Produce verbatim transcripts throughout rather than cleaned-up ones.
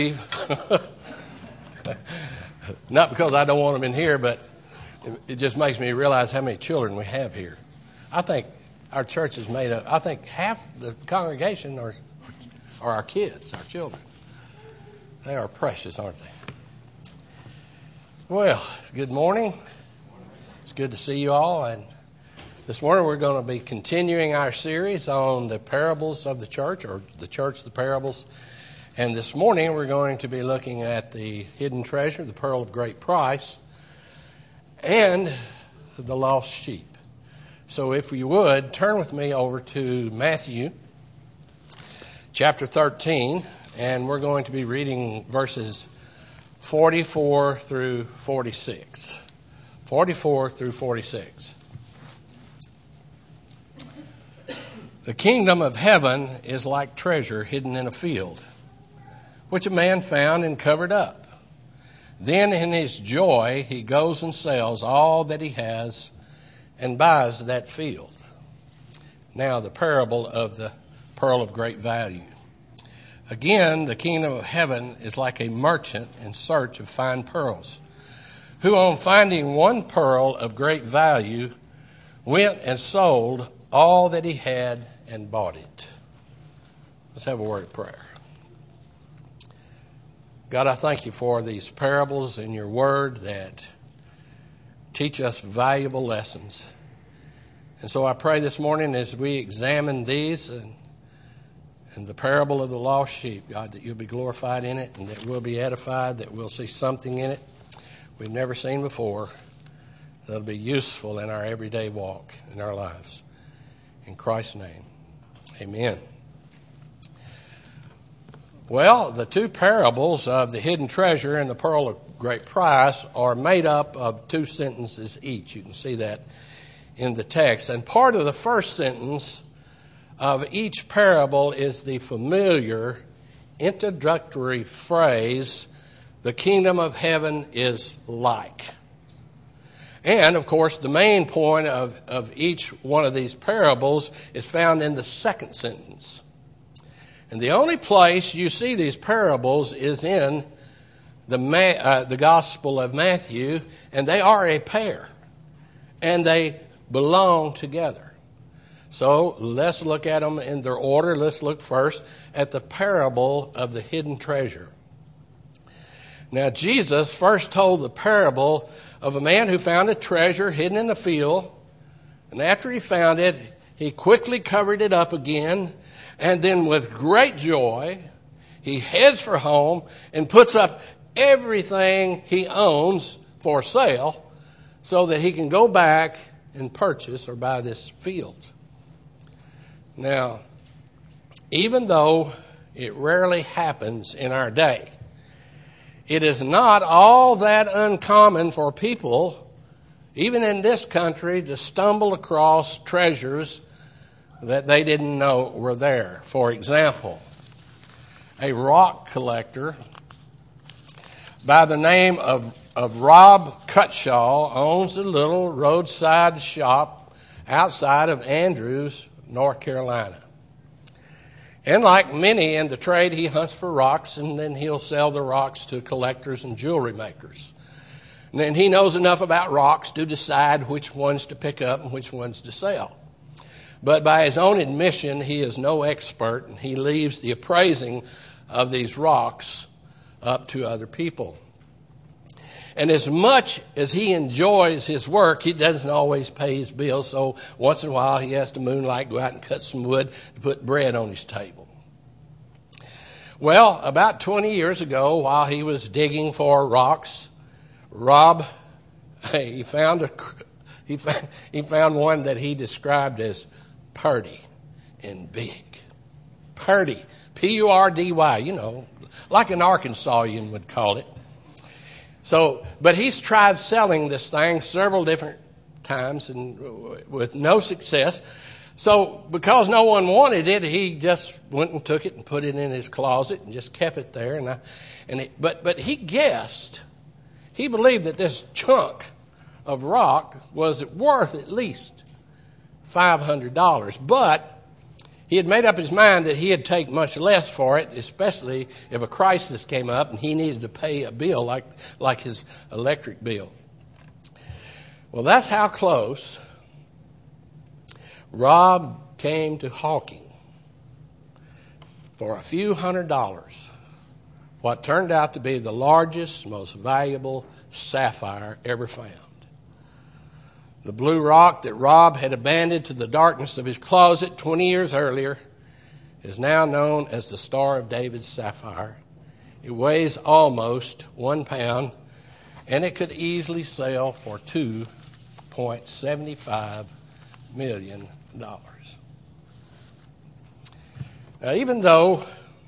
Not because I don't want them in here, but it just makes me realize how many children we have here. I think our church is made up, I think half the congregation are, are our kids, our children. They are precious, aren't they? Well, good morning. It's good to see you all. And this morning we're going to be continuing our series on the parables of the church, or the church, the parables. And this morning we're going to be looking at the hidden treasure, the pearl of great price, and the lost sheep. So if you would, turn with me over to Matthew chapter thirteen, and we're going to be reading verses forty-four through forty-six. forty-four through forty-six. The kingdom of heaven is like treasure hidden in a field, which a man found and covered up. Then in his joy he goes and sells all that he has and buys that field. Now the parable of the pearl of great value. Again, the kingdom of heaven is like a merchant in search of fine pearls, who on finding one pearl of great value went and sold all that he had and bought it. Let's have a word of prayer. God, I thank you for these parables in your word that teach us valuable lessons. And so I pray this morning as we examine these and, and the parable of the lost sheep, God, that you'll be glorified in it and that we'll be edified, that we'll see something in it we've never seen before that'll be useful in our everyday walk, in our lives. In Christ's name, amen. Well, the two parables of the hidden treasure and the pearl of great price are made up of two sentences each. You can see that in the text. And part of the first sentence of each parable is the familiar introductory phrase, the kingdom of heaven is like. And, of course, the main point of, of each one of these parables is found in the second sentence. And the only place you see these parables is in the uh, the Gospel of Matthew, and they are a pair, and they belong together. So let's look at them in their order. Let's look first at the parable of the hidden treasure. Now, Jesus first told the parable of a man who found a treasure hidden in a field, and after he found it, he quickly covered it up again. And then with great joy, he heads for home and puts up everything he owns for sale so that he can go back and purchase or buy this field. Now, even though it rarely happens in our day, it is not all that uncommon for people, even in this country, to stumble across treasures that they didn't know were there. For example, a rock collector by the name of, of Rob Cutshaw owns a little roadside shop outside of Andrews, North Carolina. And like many in the trade, he hunts for rocks, and then he'll sell the rocks to collectors and jewelry makers. And then he knows enough about rocks to decide which ones to pick up and which ones to sell. But by his own admission, he is no expert, and he leaves the appraising of these rocks up to other people. And as much as he enjoys his work, he doesn't always pay his bills, so once in a while he has to moonlight, go out and cut some wood to put bread on his table. Well, about twenty years ago, while he was digging for rocks, Rob, he found a, he found, he found one that he described as purdy and big. Purdy, P U R D Y, you know, like an Arkansasian would call it. So, but he's tried selling this thing several different times and with no success. So, because no one wanted it, he just went and took it and put it in his closet and just kept it there. And I, and it, but but he guessed, he believed that this chunk of rock was worth at least five hundred dollars. But He had made up his mind that he'd take much less for it, especially if a crisis came up and he needed to pay a bill like, like his electric bill. Well, that's how close Rob came to hawking for a few hundred dollars what turned out to be the largest, most valuable sapphire ever found. The blue rock that Rob had abandoned to the darkness of his closet twenty years earlier is now known as the Star of David's sapphire. It weighs almost one pound, and it could easily sell for two point seven five million dollars. Now, even though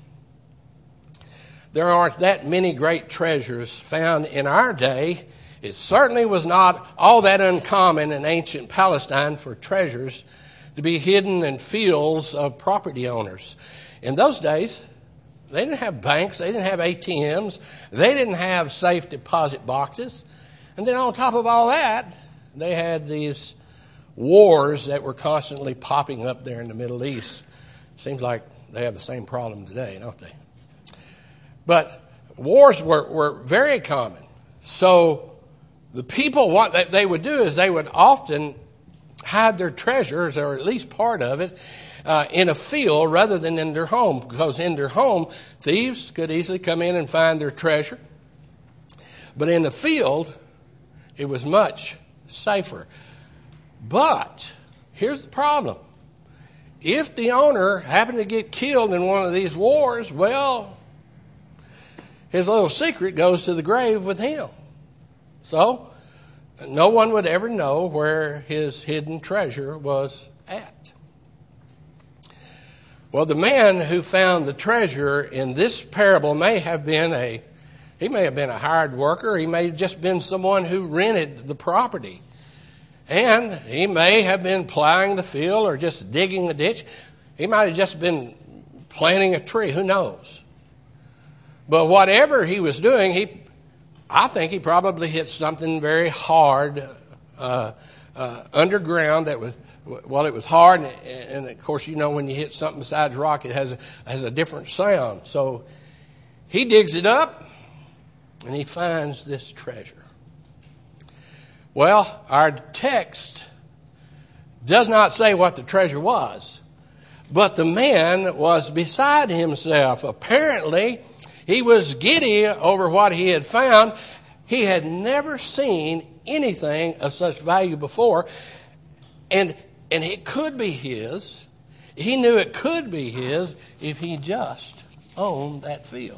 there aren't that many great treasures found in our day, it certainly was not all that uncommon in ancient Palestine for treasures to be hidden in fields of property owners. In those days, they didn't have banks, they didn't have A T Ms, they didn't have safe deposit boxes. And then on top of all that, they had these wars that were constantly popping up there in the Middle East. Seems like they have the same problem today, don't they? But wars were, were very common. So the people, what they would do is they would often hide their treasures, or at least part of it, uh, in a field rather than in their home. Because in their home, thieves could easily come in and find their treasure. But in the field, it was much safer. But here's the problem. If the owner happened to get killed in one of these wars, well, his little secret goes to the grave with him. So, no one would ever know where his hidden treasure was at. Well, the man who found the treasure in this parable may have been a, he may have been a hired worker. He may have just been someone who rented the property. And he may have been plowing the field or just digging a ditch. He might have just been planting a tree. Who knows? But whatever he was doing, he I think he probably hit something very hard uh, uh, underground that was, well, it was hard. And, and, of course, you know, when you hit something besides rock, it has a, has a different sound. So he digs it up and he finds this treasure. Well, our text does not say what the treasure was, but the man was beside himself. Apparently, he was giddy over what he had found. He had never seen anything of such value before. And, and it could be his. He knew it could be his if he just owned that field.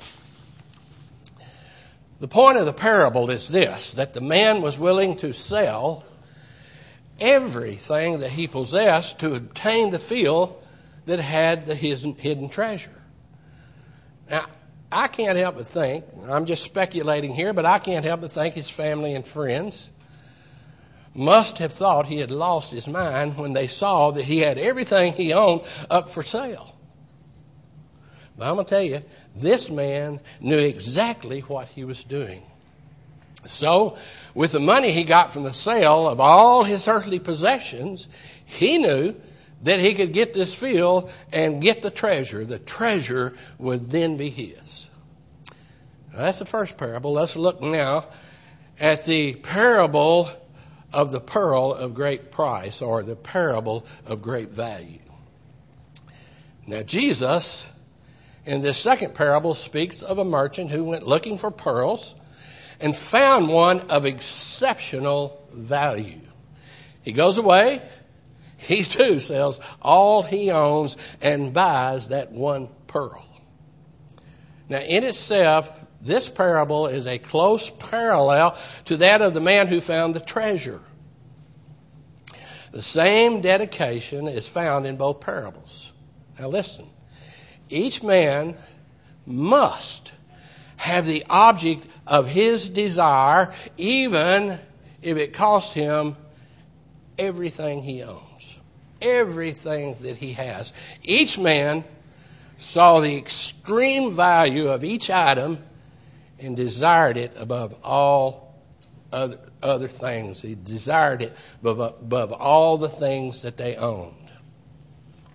The point of the parable is this, that the man was willing to sell everything that he possessed to obtain the field that had the hidden treasure. Now, I can't help but think, I'm just speculating here, but I can't help but think his family and friends must have thought he had lost his mind when they saw that he had everything he owned up for sale. But I'm going to tell you, this man knew exactly what he was doing. So, with the money he got from the sale of all his earthly possessions, he knew that he could get this field and get the treasure. The treasure would then be his. Now, that's the first parable. Let's look now at the parable of the pearl of great price, or the parable of great value. Now, Jesus, in this second parable, speaks of a merchant who went looking for pearls and found one of exceptional value. He goes away. He too sells all he owns and buys that one pearl. Now, in itself, this parable is a close parallel to that of the man who found the treasure. The same dedication is found in both parables. Now, listen. Each man must have the object of his desire, even if it costs him everything he owns. Everything that he has. Each man saw the extreme value of each item and desired it above all other, other things. He desired it above, above all the things that they owned.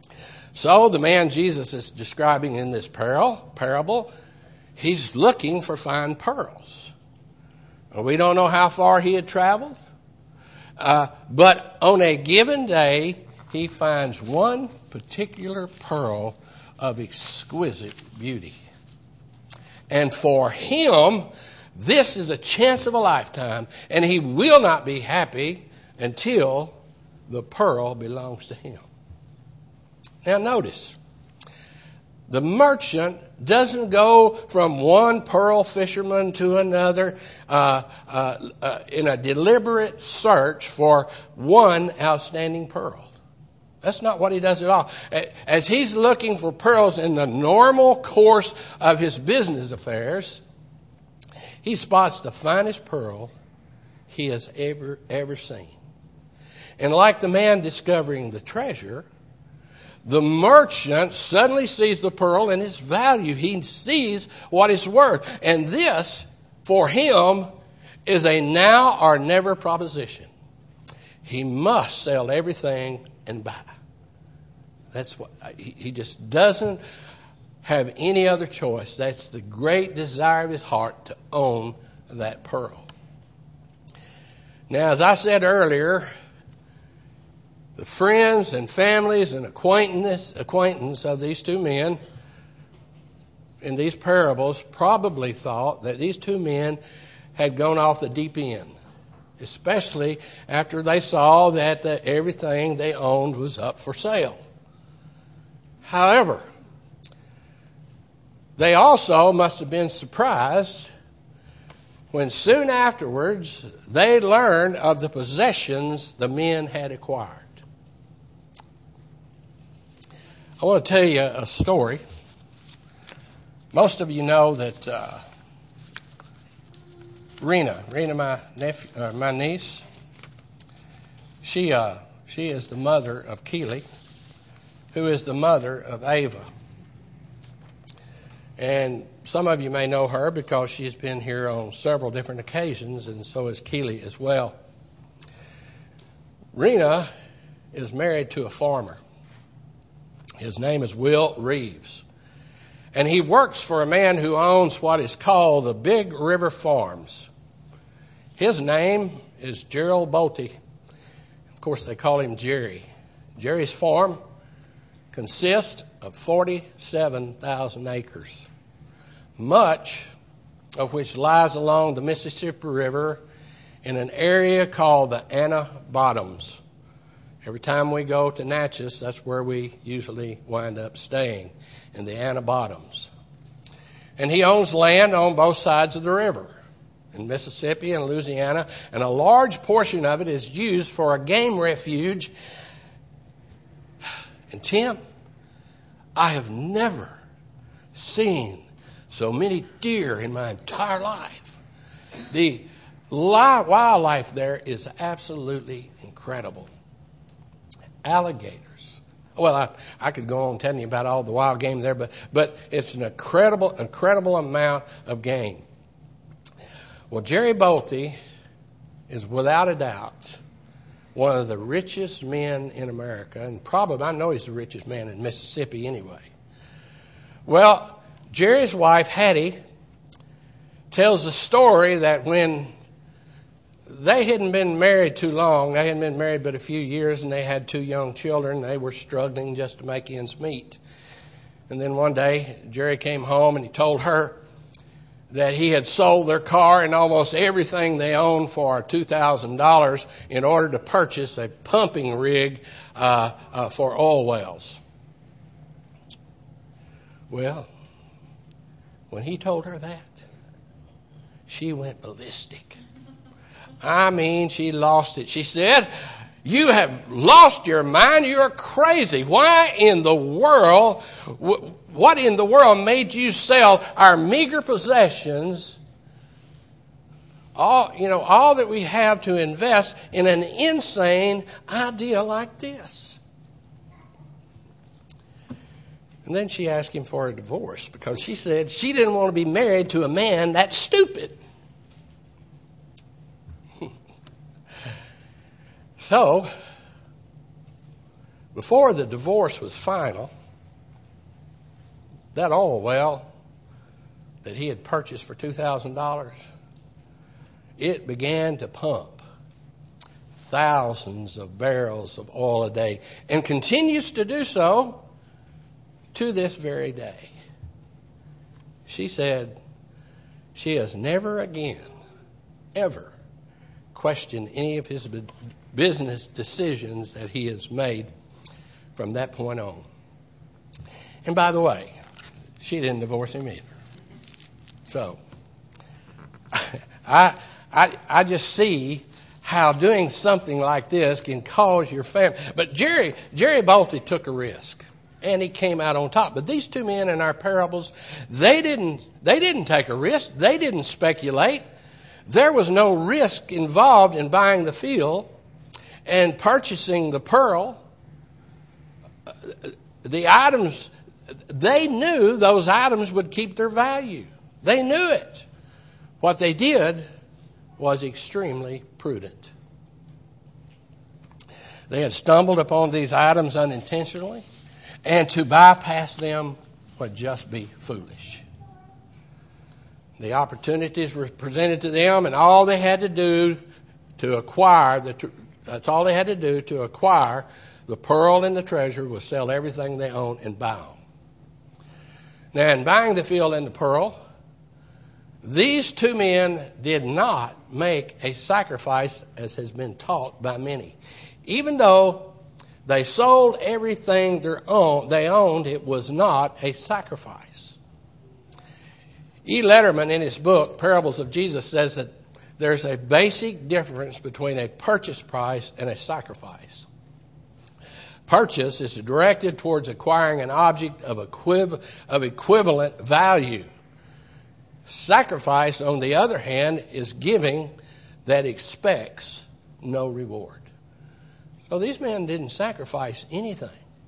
So the man Jesus is describing in this parable, parable, he's looking for fine pearls. We don't know how far he had traveled, uh, but on a given day, he finds one particular pearl of exquisite beauty. And for him, this is a chance of a lifetime, and he will not be happy until the pearl belongs to him. Now notice, the merchant doesn't go from one pearl fisherman to another uh, uh, uh, in a deliberate search for one outstanding pearl. That's not what he does at all. As he's looking for pearls in the normal course of his business affairs, he spots the finest pearl he has ever, ever seen. And like the man discovering the treasure, the merchant suddenly sees the pearl and its value. He sees what it's worth. And this, for him, is a now or never proposition. He must sell everything and buy. That's what he, he just doesn't have any other choice. That's the great desire of his heart, to own that pearl. Now, as I said earlier, the friends and families and acquaintance, acquaintance of these two men in these parables probably thought that these two men had gone off the deep end, especially after they saw that the, everything they owned was up for sale. However, they also must have been surprised when soon afterwards they learned of the possessions the men had acquired. I want to tell you a story. Most of you know that uh, Rena, Rena, my nephew, uh, my niece, she uh, she is the mother of Keely, who is the mother of Ava. And some of you may know her because she's been here on several different occasions, and so is Keely as well. Rena is married to a farmer. His name is Will Reeves. And he works for a man who owns what is called the Big River Farms. His name is Gerald Bolte. Of course, they call him Jerry. Jerry's farm consists of forty-seven thousand acres, much of which lies along the Mississippi River in an area called the Anna Bottoms. Every time we go to Natchez, that's where we usually wind up staying, in the Anna Bottoms. And he owns land on both sides of the river, in Mississippi and Louisiana, and a large portion of it is used for a game refuge. And Tim, I have never seen so many deer in my entire life. The wildlife there is absolutely incredible. Alligators. Well, I, I could go on telling you about all the wild game there, but, but it's an incredible, incredible amount of game. Well, Jerry Bolte is without a doubt one of the richest men in America, and probably, I know he's the richest man in Mississippi anyway. Well, Jerry's wife, Hattie, tells the story that when they hadn't been married too long, they hadn't been married but a few years, and they had two young children. They were struggling just to make ends meet. And then one day, Jerry came home and he told her that he had sold their car and almost everything they owned for two thousand dollars in order to purchase a pumping rig uh, uh, for oil wells. Well, when he told her that, she went ballistic. I mean, she lost it. She said, "You have lost your mind. You're crazy. Why in the world, what in the world made you sell our meager possessions, all, you know, all that we have to invest in an insane idea like this?" And then she asked him for a divorce because she said she didn't want to be married to a man that stupid. So, before the divorce was final, that oil well that he had purchased for two thousand dollars, it began to pump thousands of barrels of oil a day and continues to do so to this very day. She said she has never again, ever questioned any of his business decisions that he has made from that point on. And by the way, she didn't divorce him either. So, I, I, I just see how doing something like this can cause your family. But Jerry, Jerry Bolte took a risk, and he came out on top. But these two men in our parables, they didn't, they didn't take a risk. They didn't speculate. There was no risk involved in buying the field and purchasing the pearl. The items, they knew those items would keep their value. They knew it. What they did was extremely prudent. They had stumbled upon these items unintentionally, and to bypass them would just be foolish. The opportunities were presented to them, and all they had to do to acquire, the that's all they had to do to acquire the pearl and the treasure was sell everything they owned and buy them. Now, in buying the field and the pearl, these two men did not make a sacrifice as has been taught by many. Even though they sold everything their own, they owned, it was not a sacrifice. E. Letterman, in his book, Parables of Jesus, says that there's a basic difference between a purchase price and a sacrifice. Purchase is directed towards acquiring an object of, equiv- of equivalent value. Sacrifice, on the other hand, is giving that expects no reward. So these men didn't sacrifice anything.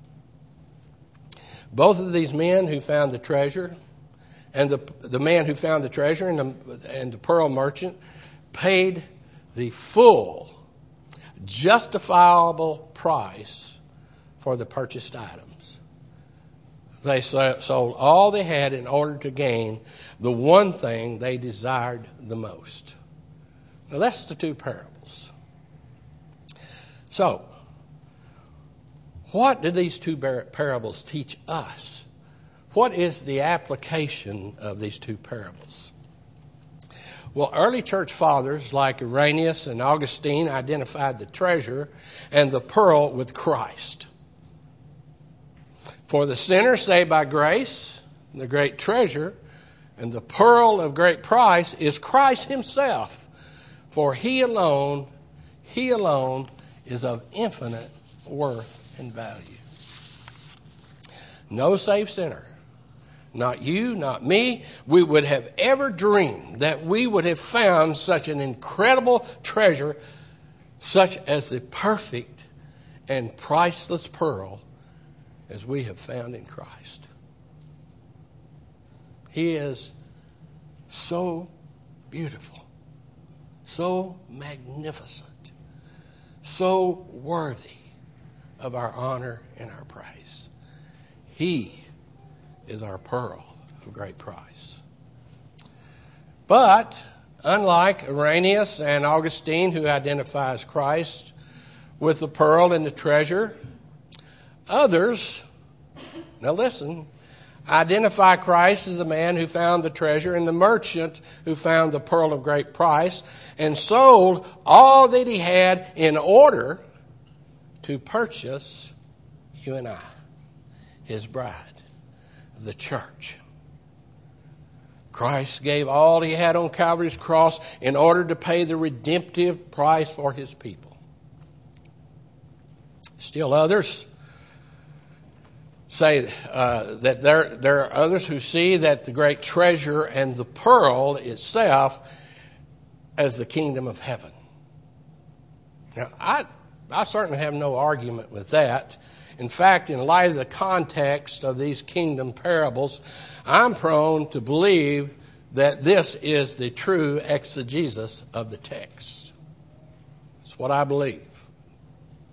Both of these men who found the treasure, and the the man who found the treasure and the, and the pearl merchant, paid the full, justifiable price for the purchased items. They sold all they had in order to gain the one thing they desired the most. Now, that's the two parables. So, what do these two parables teach us? What is the application of these two parables? Well, early church fathers like Irenaeus and Augustine identified the treasure and the pearl with Christ. For the sinner saved by grace, the great treasure, and the pearl of great price is Christ himself. For he alone, he alone is of infinite worth and value. No saved sinner, not you, not me, we would have ever dreamed that we would have found such an incredible treasure, such as the perfect and priceless pearl as we have found in Christ. He is so beautiful, so magnificent, so worthy of our honor and our praise. He is our pearl of great price. But unlike Irenaeus and Augustine, who identifies Christ with the pearl and the treasure, others, now listen, identify Christ as the man who found the treasure and the merchant who found the pearl of great price and sold all that he had in order to purchase you and I, his bride, the church. Christ gave all he had on Calvary's cross in order to pay the redemptive price for his people. Still others say uh, that there, there are others who see that the great treasure and the pearl itself as the kingdom of heaven. Now, I, I certainly have no argument with that. In fact, in light of the context of these kingdom parables, I'm prone to believe that this is the true exegesis of the text. It's what I believe.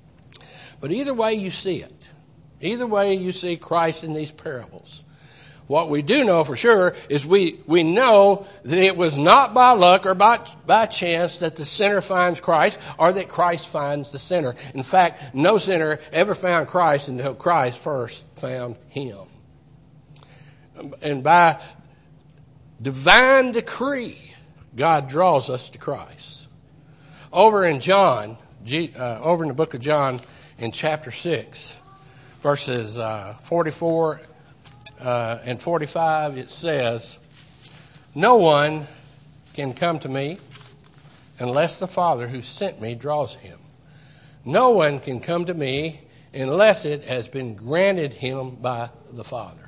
But either way you see it, either way you see Christ in these parables, what we do know for sure is we, we know that it was not by luck or by, by chance that the sinner finds Christ or that Christ finds the sinner. In fact, no sinner ever found Christ until Christ first found him. And by divine decree, God draws us to Christ. Over in John, uh, over in the book of John in chapter six, verses uh, forty-four Uh, and forty-five, it says, "No one can come to me unless the Father who sent me draws him. No one can come to me unless it has been granted him by the Father."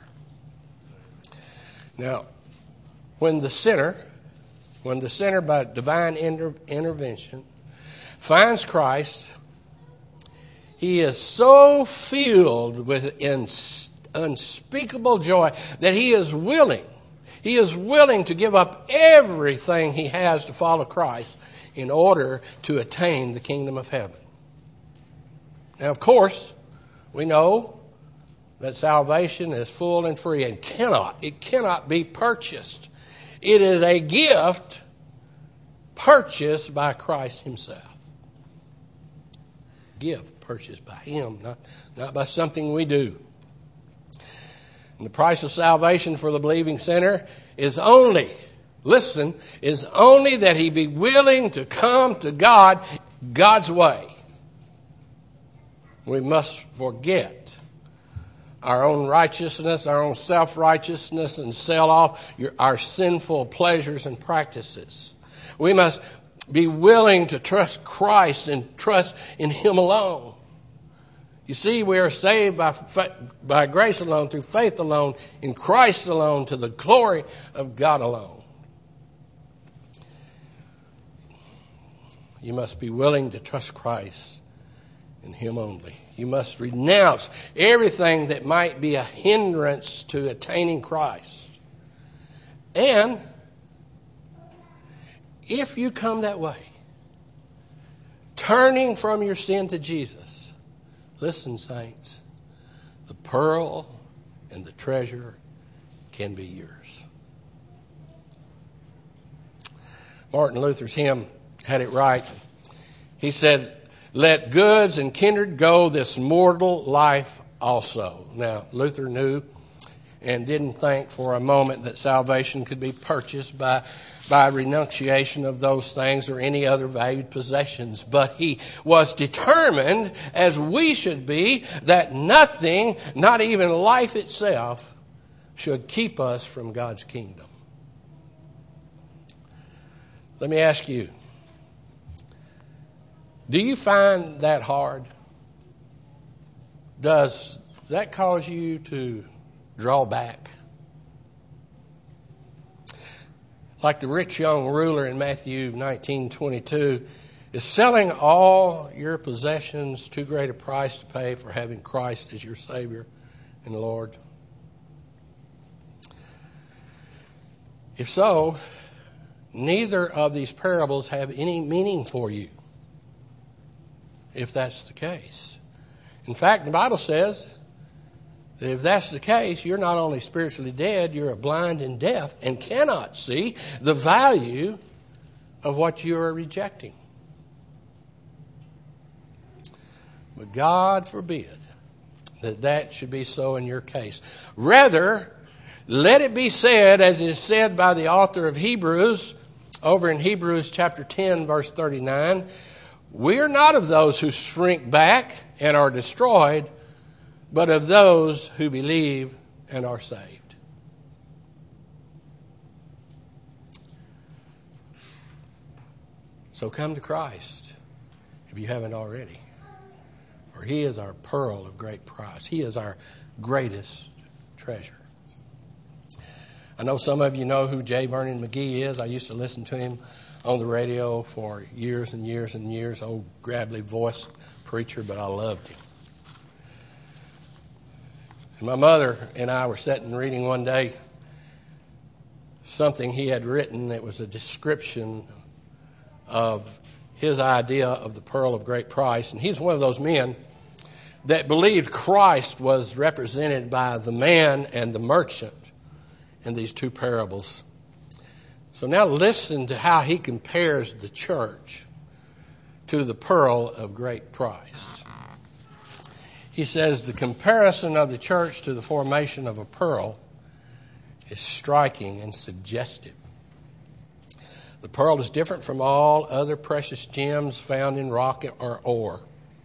Now, when the sinner, when the sinner by divine inter- intervention finds Christ, he is so filled with instinct, unspeakable joy that he is willing, he is willing to give up everything he has to follow Christ in order to attain the kingdom of heaven. Now, of course, we know that salvation is full and free and cannot, it cannot be purchased. It is a gift purchased by Christ himself. Gift purchased by him, not, not by something we do. And the price of salvation for the believing sinner is only, listen, is only that he be willing to come to God God's way. We must forget our own righteousness, our own self-righteousness, and sell off your, our sinful pleasures and practices. We must be willing to trust Christ and trust in him alone. You see, we are saved by, by grace alone, through faith alone, in Christ alone, to the glory of God alone. You must be willing to trust Christ in him only. You must renounce everything that might be a hindrance to attaining Christ. And if you come that way, turning from your sin to Jesus, listen, saints, the pearl and the treasure can be yours. Martin Luther's hymn had it right. He said, "Let goods and kindred go, this mortal life also." Now, Luther knew and didn't think for a moment that salvation could be purchased by by renunciation of those things or any other valued possessions. But he was determined, as we should be, that nothing, not even life itself, should keep us from God's kingdom. Let me ask you, do you find that hard? Does that cause you to draw back? Like the rich young ruler in Matthew nineteen twenty-two, is selling all your possessions too great a price to pay for having Christ as your Savior and Lord? If so, neither of these parables have any meaning for you, if that's the case. In fact, the Bible says that if that's the case, you're not only spiritually dead, you're blind and deaf and cannot see the value of what you are rejecting. But God forbid that that should be so in your case. Rather, let it be said, as is said by the author of Hebrews, over in Hebrews chapter ten, verse thirty-nine, "We are not of those who shrink back and are destroyed, but of those who believe and are saved." So come to Christ if you haven't already. For he is our pearl of great price. He is our greatest treasure. I know some of you know who J. Vernon McGee is. I used to listen to him on the radio for years and years and years. Old gravelly voiced preacher, but I loved him. And my mother and I were sitting reading one day something he had written that was a description of his idea of the pearl of great price. And he's one of those men that believed Christ was represented by the man and the merchant in these two parables. So now listen to how he compares the church to the pearl of great price. He says the comparison of the church to the formation of a pearl is striking and suggestive. The pearl is different from all other precious gems found in rock or ore.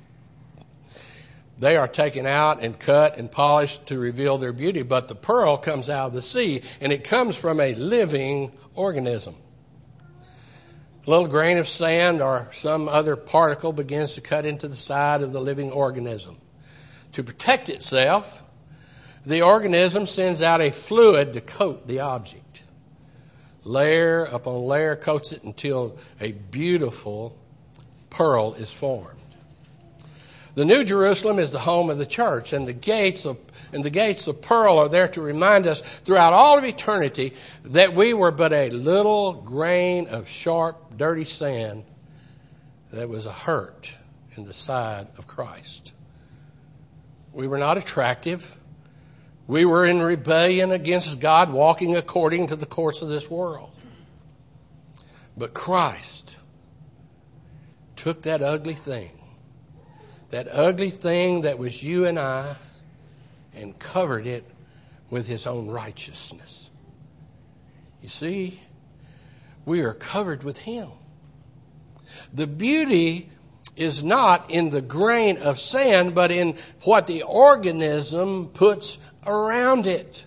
They are taken out and cut and polished to reveal their beauty, but the pearl comes out of the sea, and it comes from a living organism. A little grain of sand or some other particle begins to cut into the side of the living organism. To protect itself, the organism sends out a fluid to coat the object. Layer upon layer coats it until a beautiful pearl is formed. The New Jerusalem is the home of the church, and the gates of and the gates of pearl are there to remind us throughout all of eternity that we were but a little grain of sharp, dirty sand that was a hurt in the side of Christ. We were not attractive. We were in rebellion against God, walking according to the course of this world. But Christ took that ugly thing, that ugly thing that was you and I, and covered it with his own righteousness. You see, we are covered with him. The beauty is not in the grain of sand, but in what the organism puts around it.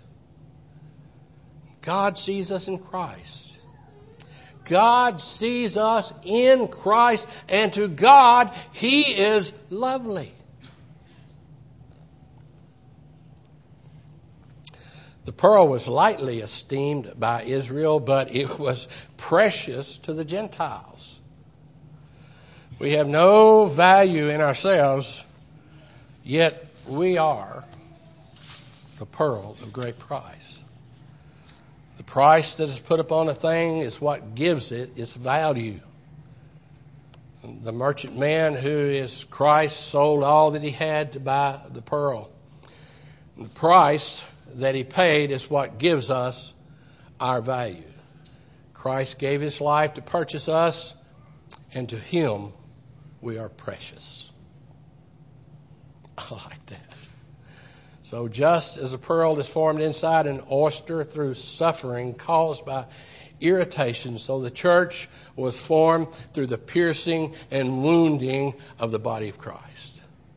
God sees us in Christ. God sees us in Christ, and to God, he is lovely. The pearl was lightly esteemed by Israel, but it was precious to the Gentiles. We have no value in ourselves, yet we are the pearl of great price. The price that is put upon a thing is what gives it its value. The merchant man who is Christ sold all that he had to buy the pearl. The price that he paid is what gives us our value. Christ gave his life to purchase us, and to him we are precious. I like that. So just as a pearl is formed inside an oyster through suffering caused by irritation, so the church was formed through the piercing and wounding of the body of Christ.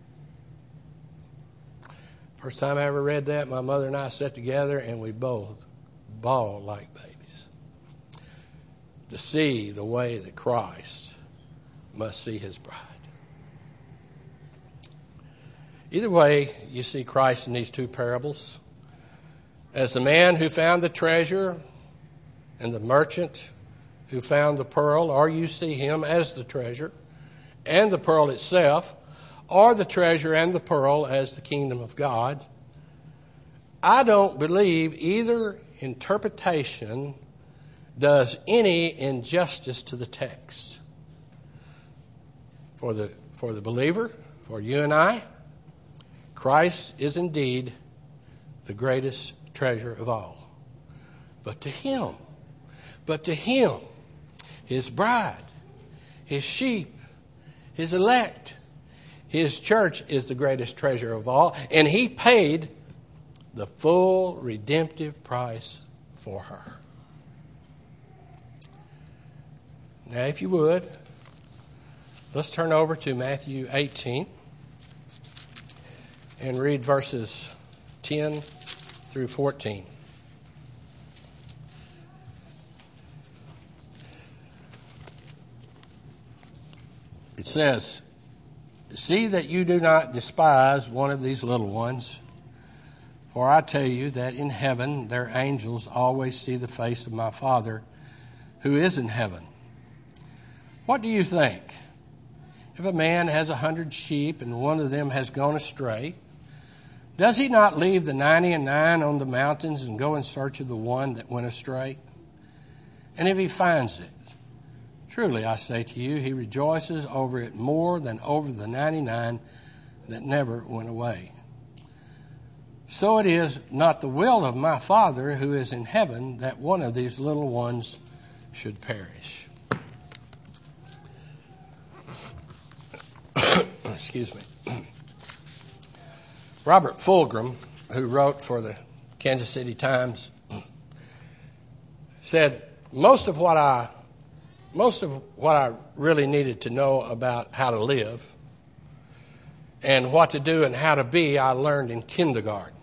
First time I ever read that, my mother and I sat together and we both bawled like babies to see the way that Christ must see his bride. Either way, you see Christ in these two parables as the man who found the treasure and the merchant who found the pearl, or you see him as the treasure and the pearl itself, or the treasure and the pearl as the kingdom of God. I don't believe either interpretation does any injustice to the text. For the, for the believer, for you and I, Christ is indeed the greatest treasure of all. But to him, but to him, his bride, his sheep, his elect, his church is the greatest treasure of all, and he paid the full redemptive price for her. Now, if you would, let's turn over to Matthew eighteen and read verses ten through fourteen. It says, "See that you do not despise one of these little ones, for I tell you that in heaven their angels always see the face of my Father who is in heaven. What do you think? If a man has a hundred sheep and one of them has gone astray, does he not leave the ninety and nine on the mountains and go in search of the one that went astray? And if he finds it, truly I say to you, he rejoices over it more than over the ninety-nine that never went away. so it is not the will of my Father who is in heaven that one of these little ones should perish. Excuse me. Robert Fulghum, who wrote for the Kansas City Times, said, most of what I most of what I really needed to know about how to live and what to do and how to be, I learned in kindergarten.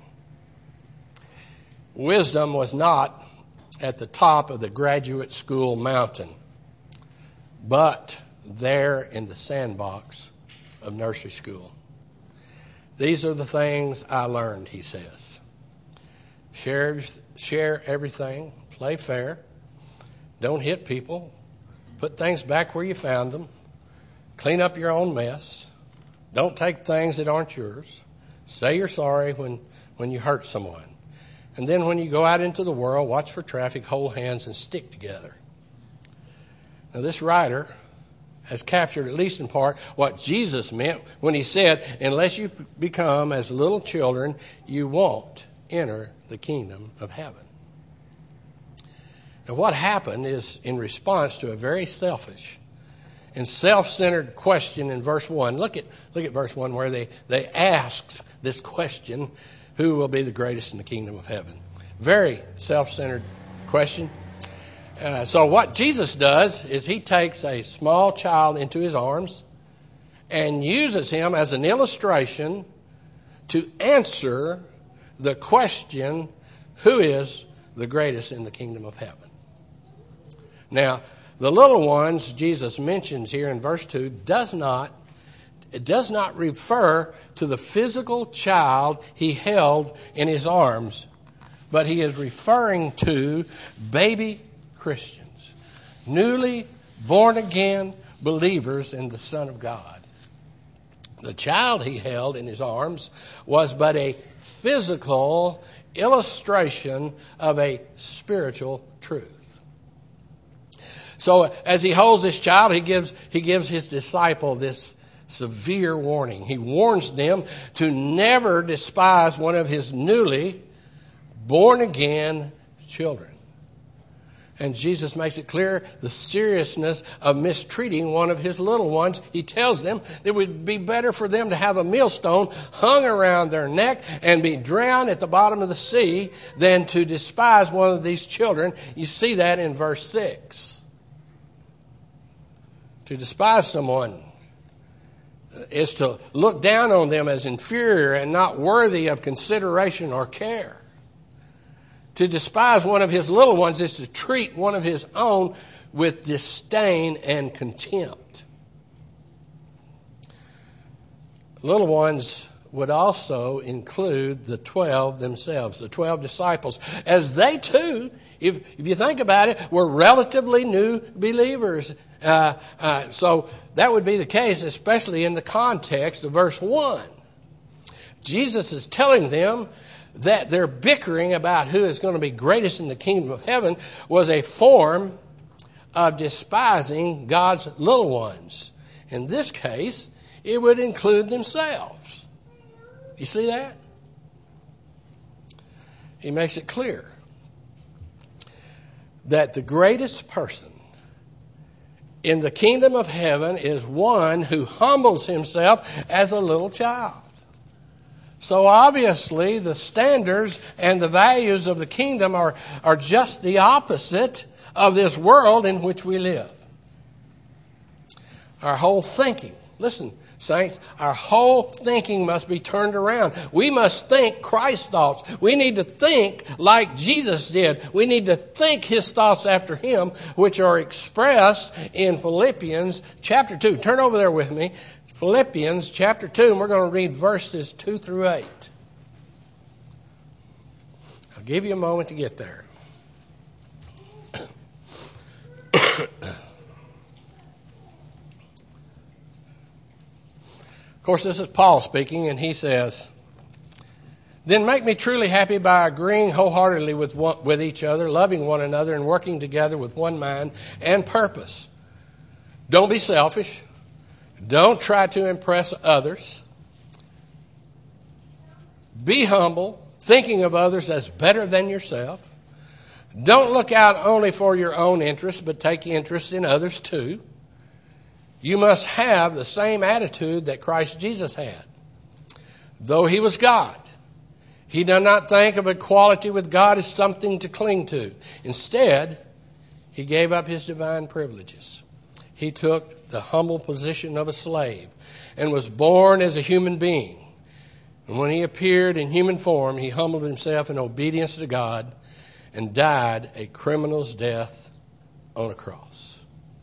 Wisdom was not at the top of the graduate school mountain, but there in the sandbox of nursery school. These are the things I learned, he says. Share, share everything, play fair, don't hit people, put things back where you found them, clean up your own mess, don't take things that aren't yours, say you're sorry when, when you hurt someone. And then when you go out into the world, watch for traffic, hold hands, and stick together. Now, this writer has captured, at least in part, what Jesus meant when he said, unless you become as little children, you won't enter the kingdom of heaven. Now, what happened is in response to a very selfish and self-centered question in verse one. Look at, look at verse one where they, they asked this question, who will be the greatest in the kingdom of heaven? Very self-centered question. Uh, so what Jesus does is he takes a small child into his arms and uses him as an illustration to answer the question, who is the greatest in the kingdom of heaven? Now, the little ones Jesus mentions here in verse two does not It does not refer to the physical child he held in his arms, but he is referring to baby Christians, newly born-again believers in the Son of God. The child he held in his arms was but a physical illustration of a spiritual truth. So as he holds this child, he gives, he gives his disciple this severe warning. He warns them to never despise one of his newly born-again children. And Jesus makes it clear the seriousness of mistreating one of his little ones. He tells them it would be better for them to have a millstone hung around their neck and be drowned at the bottom of the sea than to despise one of these children. You see that in verse six. To despise someone is to look down on them as inferior and not worthy of consideration or care. To despise one of his little ones is to treat one of his own with disdain and contempt. Little ones would also include the twelve themselves, the twelve disciples, as they too, if, if you think about it, were relatively new believers. Uh, uh, so that would be the case, especially in the context of verse one. Jesus is telling them that their bickering about who is going to be greatest in the kingdom of heaven was a form of despising God's little ones. In this case, it would include themselves. You see that? He makes it clear that the greatest person in the kingdom of heaven is one who humbles himself as a little child. So obviously the standards and the values of the kingdom are, are just the opposite of this world in which we live. Our whole thinking, listen, saints, our whole thinking must be turned around. We must think Christ's thoughts. We need to think like Jesus did. We need to think his thoughts after him, which are expressed in Philippians chapter two. Turn over there with me. Philippians chapter two, and we're going to read verses two through eight. I'll give you a moment to get there. Of course, this is Paul speaking, and he says, "Then make me truly happy by agreeing wholeheartedly with one, with each other, loving one another, and working together with one mind and purpose. Don't be selfish. Don't try to impress others. Be humble. thinking of others as better than yourself. Don't look out only for your own interests, but take interest in others too. You must have the same attitude that Christ Jesus had. Though he was God, he did not think of equality with God as something to cling to. Instead, he gave up his divine privileges. He took the humble position of a slave and was born as a human being. And when he appeared in human form, he humbled himself in obedience to God and died a criminal's death on a cross.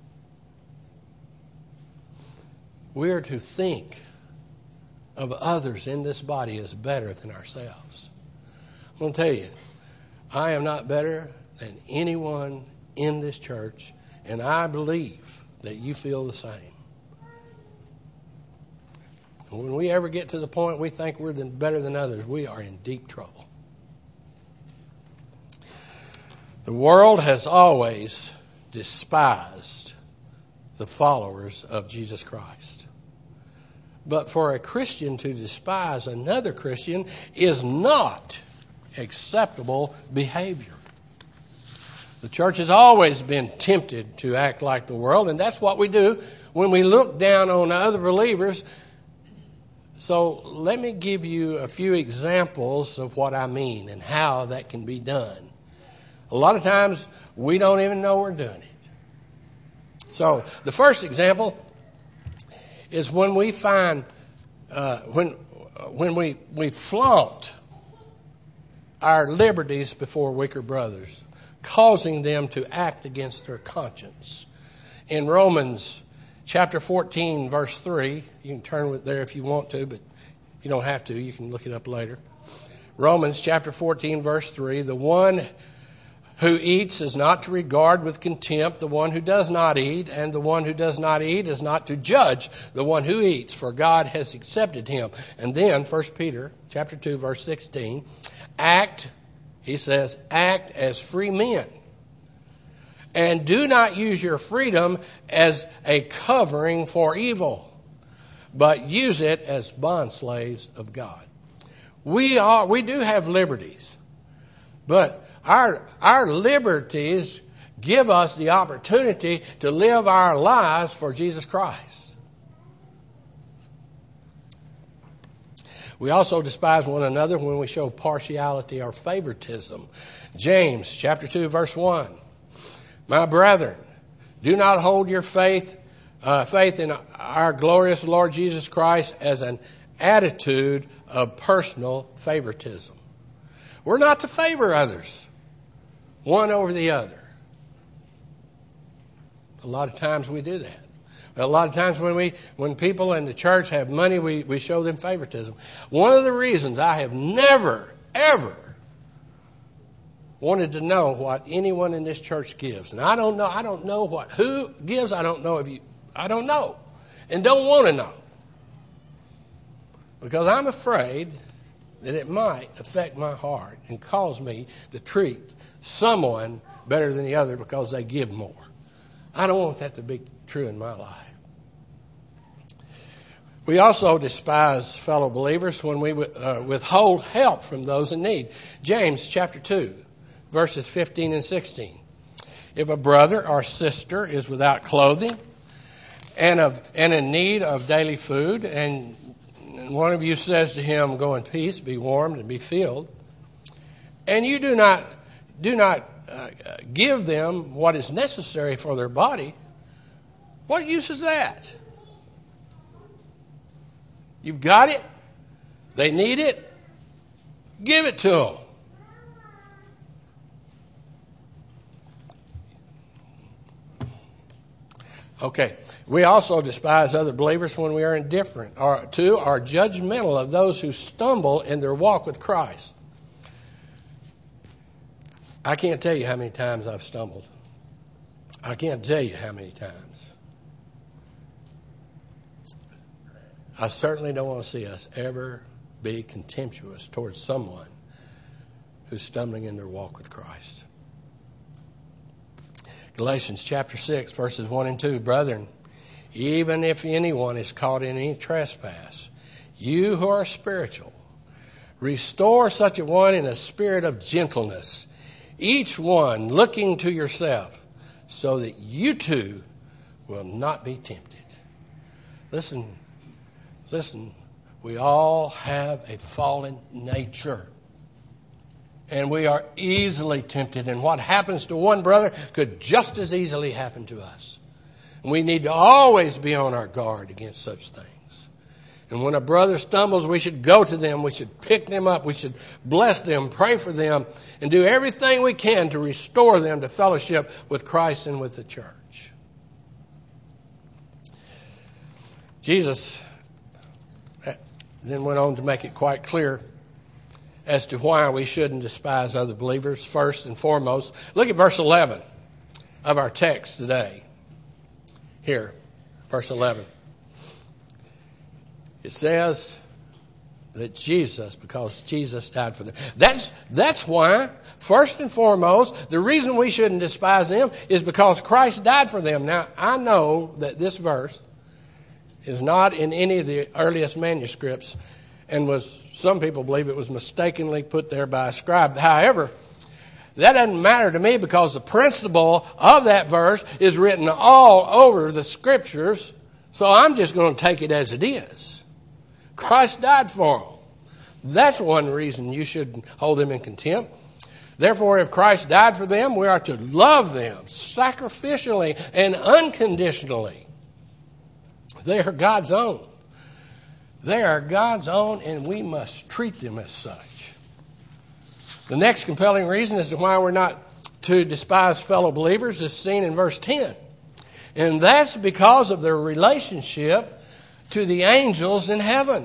We are to think of others in this body as better than ourselves. I'm going to tell you, I am not better than anyone in this church, and I believe that you feel the same. And when we ever get to the point we think we're better than others, we are in deep trouble. The world has always despised the followers of Jesus Christ. But for a Christian to despise another Christian is not acceptable behavior. The church has always been tempted to act like the world, and that's what we do when we look down on other believers. So let me give you a few examples of what I mean and how that can be done. A lot of times we don't even know we're doing it. So the first example is when we find, uh, when when we, we flaunt our liberties before weaker brothers, causing them to act against their conscience. In Romans chapter fourteen, verse three, you can turn with there if you want to, but you don't have to. You can look it up later. Romans chapter fourteen, verse three, the one who eats is not to regard with contempt the one who does not eat, and the one who does not eat is not to judge the one who eats, for God has accepted him. And then First Peter chapter two, verse sixteen, act, he says, act as free men. And do not use your freedom as a covering for evil, but use it as bondslaves of God. We are, we do have liberties, but Our, our liberties give us the opportunity to live our lives for Jesus Christ. We also despise one another when we show partiality or favoritism. James chapter two, verse one. My brethren, do not hold your faith, uh, faith in our glorious Lord Jesus Christ as an attitude of personal favoritism. We're not to favor others one over the other. A lot of times we do that. A lot of times when we, when people in the church have money, we, we show them favoritism. One of the reasons I have never, ever wanted to know what anyone in this church gives, and I don't know, I don't know what who gives. I don't know if you, I don't know, and don't want to know, because I'm afraid that it might affect my heart and cause me to treat someone better than the other because they give more. I don't want that to be true in my life. We also despise fellow believers when we uh, withhold help from those in need. James chapter two, verses fifteen and sixteen. If a brother or sister is without clothing and of and in need of daily food, and one of you says to him, go in peace, be warmed and be filled, and you do not do not uh, give them what is necessary for their body, what use is that? You've got it. They need it. Give it to them. Okay. We also despise other believers when we are indifferent or to or judgmental of those who stumble in their walk with Christ. I can't tell you how many times I've stumbled. I can't tell you how many times. I certainly don't want to see us ever be contemptuous towards someone who's stumbling in their walk with Christ. Galatians chapter six, verses one and two. Brethren, even if anyone is caught in any trespass, you who are spiritual, Restore such a one in a spirit of gentleness, each one looking to yourself, so that you too will not be tempted. Listen, listen, we all have a fallen nature. And we are easily tempted. And what happens to one brother could just as easily happen to us. And we need to always be on our guard against such things. And when a brother stumbles, we should go to them. We should pick them up. We should bless them, pray for them, and do everything we can to restore them to fellowship with Christ and with the church. Jesus then went on to make it quite clear as to why we shouldn't despise other believers. First and foremost, look at verse eleven of our text today. Here, verse eleven. It says that Jesus, because Jesus died for them. That's, that's why, first and foremost, the reason we shouldn't despise them is because Christ died for them. Now, I know that this verse is not in any of the earliest manuscripts, and was, some people believe it was mistakenly put there by a scribe. However, that doesn't matter to me, because the principle of that verse is written all over the Scriptures, so I'm just going to take it as it is. Christ died for them. That's one reason you shouldn't hold them in contempt. Therefore, if Christ died for them, we are to love them sacrificially and unconditionally. They are God's own. They are God's own, and we must treat them as such. The next compelling reason as to why we're not to despise fellow believers is seen in verse ten. And that's because of their relationship to the angels in heaven.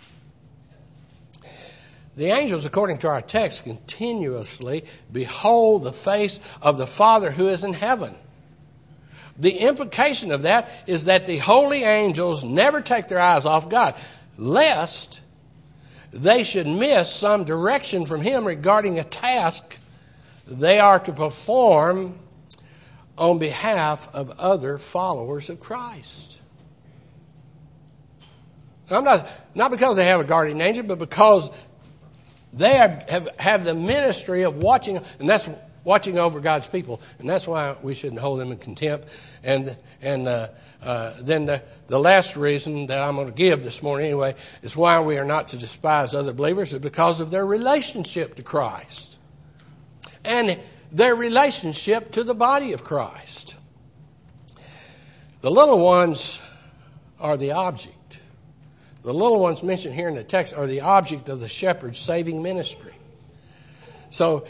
The angels, according to our text, continuously behold the face of the Father who is in heaven. The implication of that is that the holy angels never take their eyes off God, lest they should miss some direction from Him regarding a task they are to perform on behalf of other followers of Christ. I'm not, not because they have a guardian angel, but because they have, have, have the ministry of watching, and that's watching over God's people, and that's why we shouldn't hold them in contempt. And and uh, uh, then the, the last reason that I'm going to give this morning anyway is why we are not to despise other believers is because of their relationship to Christ and their relationship to the body of Christ. The little ones are the object. The little ones mentioned here in the text are the object of the shepherd's saving ministry. So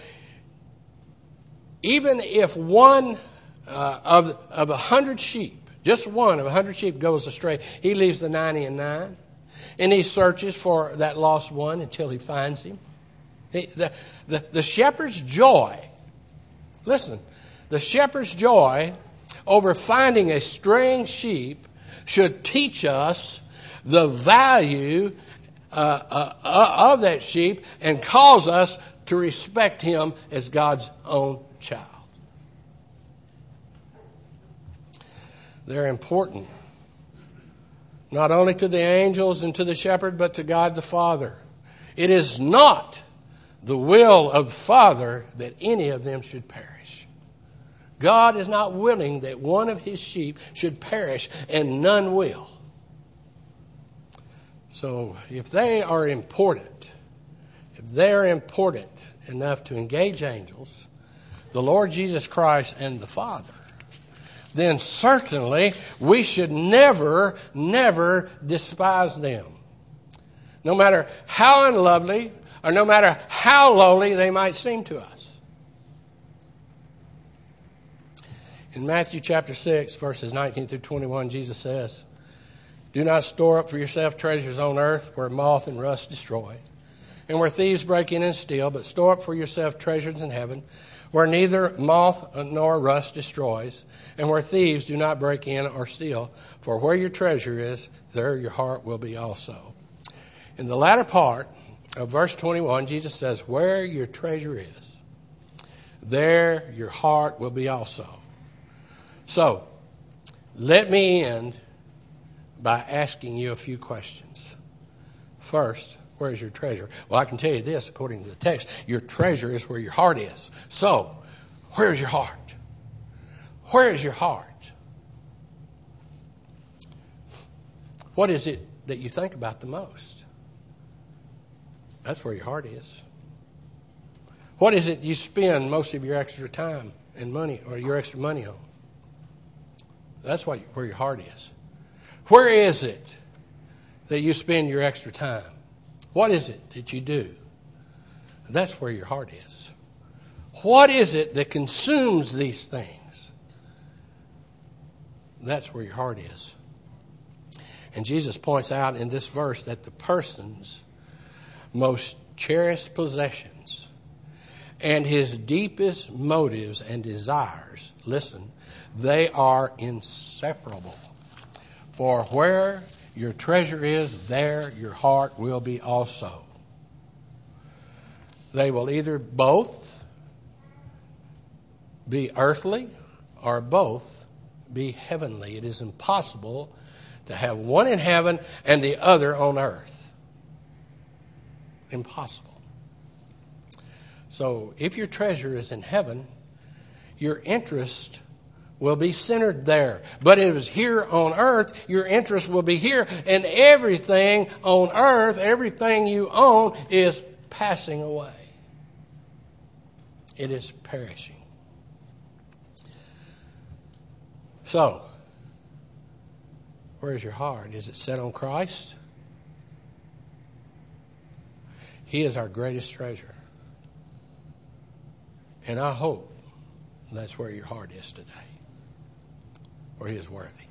even if one uh, of of a hundred sheep, just one of a hundred sheep goes astray, he leaves the ninety and nine, and he searches for that lost one until he finds him. He, the, the, the shepherd's joy, listen, the shepherd's joy over finding a straying sheep should teach us the value uh, uh, of that sheep and cause us to respect him as God's own child. They're important, not only to the angels and to the shepherd, but to God the Father. It is not the will of the Father that any of them should perish. God is not willing that one of his sheep should perish, and none will. So if they are important, if they're important enough to engage angels, the Lord Jesus Christ and the Father, then certainly we should never, never despise them. No matter how unlovely or no matter how lowly they might seem to us. In Matthew chapter six, verses nineteen through twenty-one, Jesus says, "Do not store up for yourself treasures on earth where moth and rust destroy, and where thieves break in and steal, but store up for yourself treasures in heaven, where neither moth nor rust destroys, and where thieves do not break in or steal. For where your treasure is, there your heart will be also." In the latter part of verse twenty-one, Jesus says, where your treasure is, there your heart will be also. So, let me end by asking you a few questions. First, Where's your treasure? Well, I can tell you this, according to the text, your treasure is where your heart is. So, where's your heart? Where is your heart? What is it that you think about the most? That's where your heart is. What is it you spend most of your extra time and money, or your extra money on? That's what, where your heart is. Where is it that you spend your extra time? What is it that you do? That's where your heart is. What is it that consumes these things? That's where your heart is. And Jesus points out in this verse that the person's most cherished possessions and his deepest motives and desires, listen, they are inseparable. For where your treasure is, there your heart will be also. They will either both be earthly or both be heavenly. It is impossible to have one in heaven and the other on earth. Impossible. So if your treasure is in heaven, your interest will be centered there. But if it's here on earth, your interest will be here. And everything on earth, everything you own, is passing away. It is perishing. So, where's your heart? Is it set on Christ? He is our greatest treasure. And I hope that's where your heart is today. For he is worthy.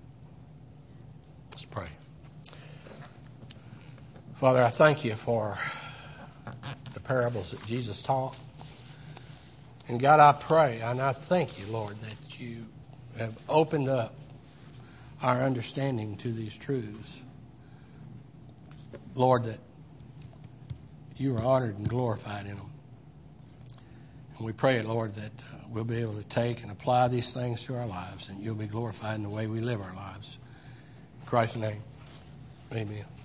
Let's pray. Father, I thank you for the parables that Jesus taught. And God, I pray and I thank you, Lord, that you have opened up our understanding to these truths. Lord, that you are honored and glorified in them. And we pray, Lord, that uh, we'll be able to take and apply these things to our lives, and you'll be glorified in the way we live our lives. In Christ's name, amen.